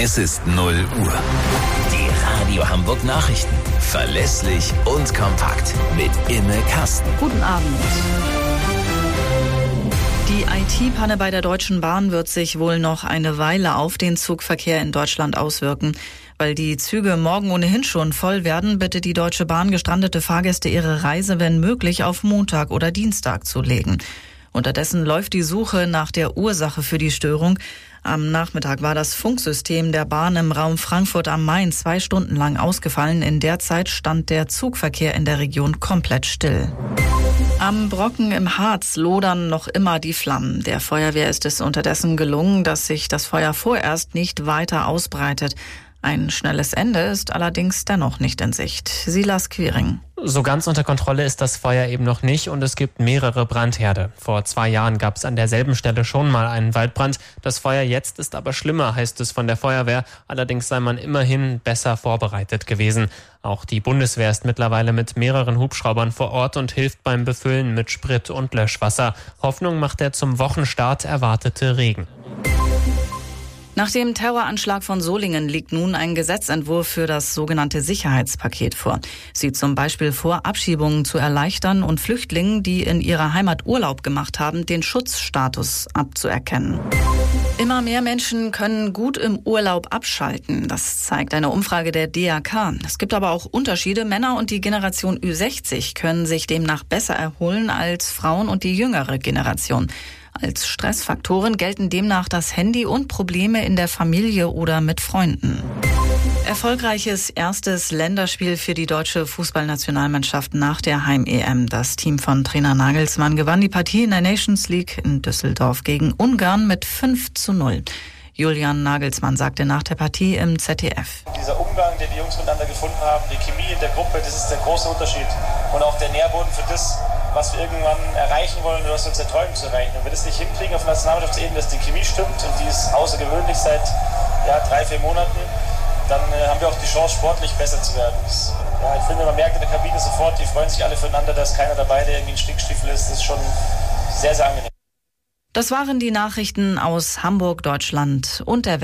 Es ist 0 Uhr. Die Radio Hamburg Nachrichten. Verlässlich und kompakt. Mit Imme Kasten. Guten Abend. Die IT-Panne bei der Deutschen Bahn wird sich wohl noch eine Weile auf den Zugverkehr in Deutschland auswirken. Weil die Züge morgen ohnehin schon voll werden, bittet die Deutsche Bahn gestrandete Fahrgäste, ihre Reise, wenn möglich, auf Montag oder Dienstag zu legen. Unterdessen läuft die Suche nach der Ursache für die Störung. Am Nachmittag war das Funksystem der Bahn im Raum Frankfurt am Main 2 Stunden lang ausgefallen. In der Zeit stand der Zugverkehr in der Region komplett still. Am Brocken im Harz lodern noch immer die Flammen. Der Feuerwehr ist es unterdessen gelungen, dass sich das Feuer vorerst nicht weiter ausbreitet. Ein schnelles Ende ist allerdings dennoch nicht in Sicht. Silas Quiring. So ganz unter Kontrolle ist das Feuer eben noch nicht und es gibt mehrere Brandherde. Vor 2 Jahren gab es an derselben Stelle schon mal einen Waldbrand. Das Feuer jetzt ist aber schlimmer, heißt es von der Feuerwehr. Allerdings sei man immerhin besser vorbereitet gewesen. Auch die Bundeswehr ist mittlerweile mit mehreren Hubschraubern vor Ort und hilft beim Befüllen mit Sprit und Löschwasser. Hoffnung macht der zum Wochenstart erwartete Regen. Nach dem Terroranschlag von Solingen liegt nun ein Gesetzentwurf für das sogenannte Sicherheitspaket vor. Sieht zum Beispiel vor, Abschiebungen zu erleichtern und Flüchtlingen, die in ihrer Heimat Urlaub gemacht haben, den Schutzstatus abzuerkennen. Immer mehr Menschen können gut im Urlaub abschalten. Das zeigt eine Umfrage der DAK. Es gibt aber auch Unterschiede. Männer und die Generation Ü60 können sich demnach besser erholen als Frauen und die jüngere Generation. Als Stressfaktoren gelten demnach das Handy und Probleme in der Familie oder mit Freunden. Erfolgreiches erstes Länderspiel für die deutsche Fußballnationalmannschaft nach der Heim-EM. Das Team von Trainer Nagelsmann gewann die Partie in der Nations League in Düsseldorf gegen Ungarn mit 5:0. Julian Nagelsmann sagte nach der Partie im ZDF. Dieser Umgang, den die Jungs miteinander gefunden haben, die Chemie in der Gruppe, das ist der große Unterschied. Und auch der Nährboden für das, was wir irgendwann erreichen wollen oder was wir uns erträumen zu erreichen. Wenn wir das nicht hinkriegen auf Nationalmannschaftsebene, dass die Chemie stimmt und die ist außergewöhnlich seit 3-4 Monaten, dann haben wir auch die Chance, sportlich besser zu werden. Ich finde, man merkt in der Kabine sofort, die freuen sich alle füreinander, da ist keiner dabei, der irgendwie ein Stinkstiefel ist. Das ist schon sehr, sehr angenehm. Das waren die Nachrichten aus Hamburg, Deutschland und der Welt.